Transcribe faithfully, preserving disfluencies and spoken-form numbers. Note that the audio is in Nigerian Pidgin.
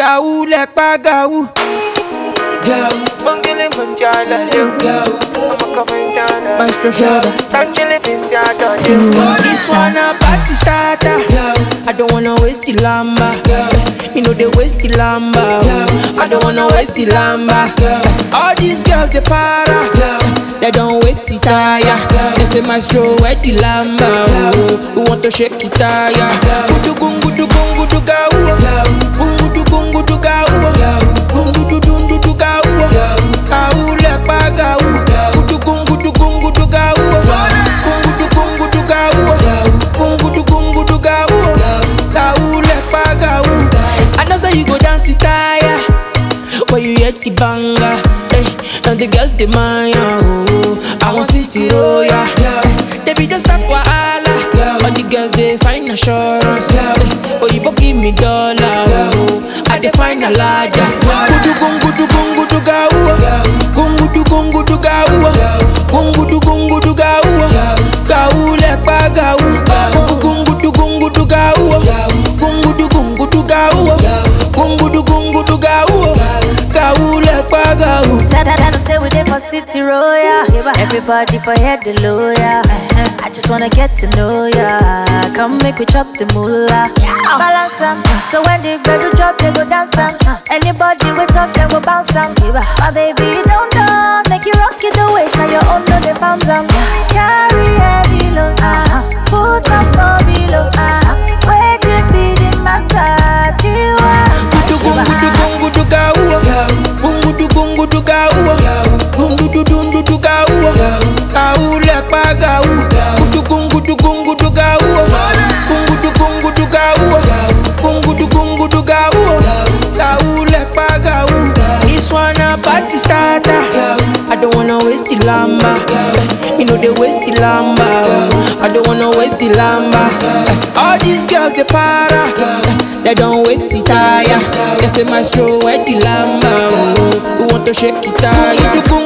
Gaou lekpa gaou. Gaou. Mangele manjala leo. Gaou. I'ma come down. Maestro Sugar. Tangele visiado See leo. me This inside. one a party starter. Gaou. I don't wanna waste the lamba. You know they waste the lamba. I don't wanna waste the lamba. All these girls they para. They don't wait to tire. They say maestro where the lamba. Oh, we want to shake it tire. Gudu gungu du gungu du gau. Gungu du gungu du gau. Gungu du dundu du gau. Gau lekpa gau. Gudu gungu du gungu du gau. Gungu du gungu du gau. Gungu du gungu du gau. Gau lekpa gau. I know say you go dance it tire. When you hear the banger, eh, and the girls demand, oh, I want city roll, yeah. They be just start wahala, but the girls they find assurance. Eh, oh, you give me dollar, oh, I they find a larger. Gudu gungu du gungu du gau, gungu du gungu du gau, gungu du gungu du gau, gau lekpa gau, gungu du gungu du gau, gungu du gungu du gau, gungu du gungu du gau. Tell them say we dey for city roll, yeah. Everybody for head the lawyer. I just wanna get to know ya. Come make we chop the moolah. Balance them. So when the girl drop, they go dance them. Anybody we talk, then we bounce them. My baby, you don't know. Make you rock it the waist. Now your own know they found them. Carry heavy load. Uh-huh. Put up for below. Uh-huh. Wait till beating matter. Chihuahua. Gudu gungu du gungu du gau. Gungu du gungu du gau. Gungu du dundu du gau. Gau lekpa gau. Gudu gungu du gungu du gau. Gungu du gungu du gau. Gungu du gungu du gau. Gau lekpa gau. This one a party starter. I don't wanna waste the lamba. You know they waste the lamba. I don't wanna waste the lamba. All these girls they para. They don't wait to tire. They say maestro where the lamba. We want to shake it tire.